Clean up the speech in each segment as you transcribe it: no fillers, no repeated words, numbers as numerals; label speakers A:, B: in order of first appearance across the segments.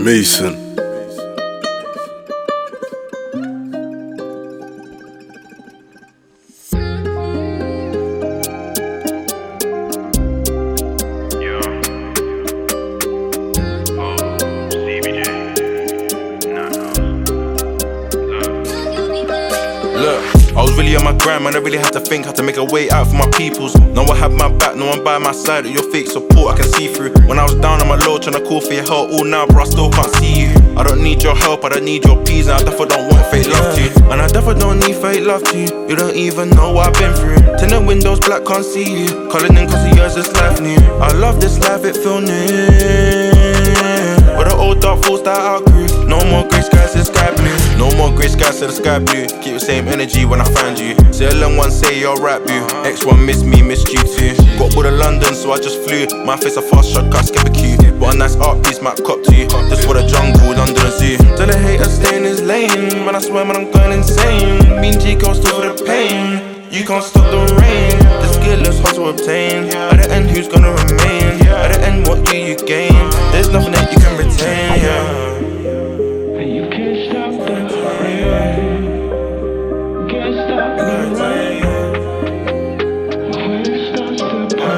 A: Mason.
B: Look, I was really on my grind, man. I really had to think how to make a way out for my peoples. No one had my back, no one by my side. Your fake support, I can see through. When I was down on my low, trying to call for your help all now, bro, I still can't see you. I don't need your help, I don't need your peas, and I definitely don't want fake love to you. And I definitely don't need fake love to you. You don't even know what I've been through. Tinted windows black, can't see you. Calling in cause of yours, this life new. I love this life, it feel new. But the old dark thoughts that I outgrew. No more grey skies to the sky blue. No more grey skies to the sky blue. Keep the same energy when I find you. Say LM1, say you're right, boo. X1 missed me, missed you too. Got bored of London, so I just flew. My face a fast shot, can't skip a queue. But a nice art piece, might cop to you. This for the jungle, under the zoo. Tell the haters stay in his lane. Man, I swear, man, I'm going insane. Me and G go still for the pain. You can't stop the rain. The skill is hard to obtain. At the end, who's gonna remain? At the end, what do you gain? There's nothing that you can retain, yeah.
C: You can't stop the rain. Can't stop the rain. When it starts to pour,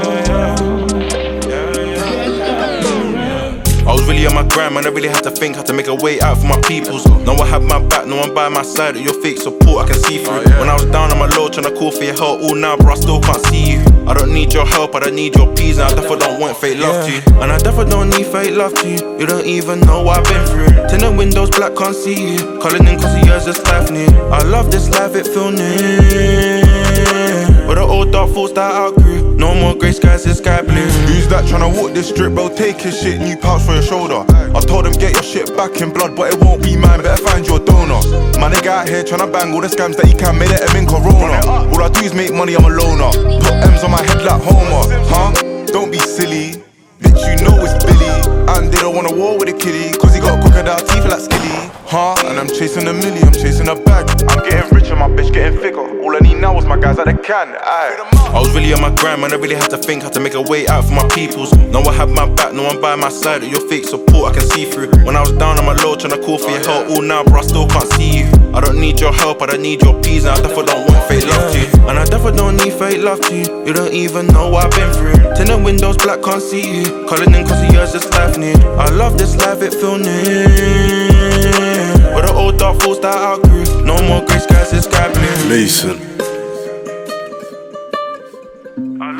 C: can't stop the rain.
B: I was really on my grind, man. I really had to think how to make a way out for my peoples. No one had my back, no one by my side. Your fake support, I can see through. When I was down on my low, trying to call for your help all now, bro, I still can't see you. I don't need your help, I don't need your peas, and I definitely don't want fake love to you. And I definitely don't need fake love to you. You don't even know what I've been through. Tinted windows black, can't see you. Calling in cause of yours, this life new. I love this life, it feel new. But the old dark thoughts that I outgrew. No more grey skies, it's sky blue.
D: Who's that tryna walk this strip, bro? Take his shit, new pouch for your shoulder. I told him get your shit back in blood, but it won't be mine, better find your donor. My nigga out here tryna bang all the scams that he can, made it in Corona. All I do is make money, I'm a loner. Put M's on my head like Homer, huh? Don't be silly, bitch, you know it's Billy. And they don't want a war with a kiddie, cause he got crocodile teeth like Skilly, huh? And I'm chasing a milli, I'm chasing a bag. I'm getting richer, my bitch getting thicker. All I need now is my guys at the can, aye.
B: I was really on my grind, man. I really had to think how to make a way out for my peoples. No one had my back, no one by my side. Your fake support, I can see through. When I was down on my low, trying to call for your help all now, bro, I still can't see you. I don't need your help, I don't need your peas, and I definitely don't want fake love to you. And I definitely don't need fake love to you. You don't even know what I've been through. Tinted windows black, can't see you. Calling in cause of yours, this life new. I love this life, it feel new. But the old dark thoughts that I outgrew. No more grey skies, it's sky blue.
A: Mason.
B: I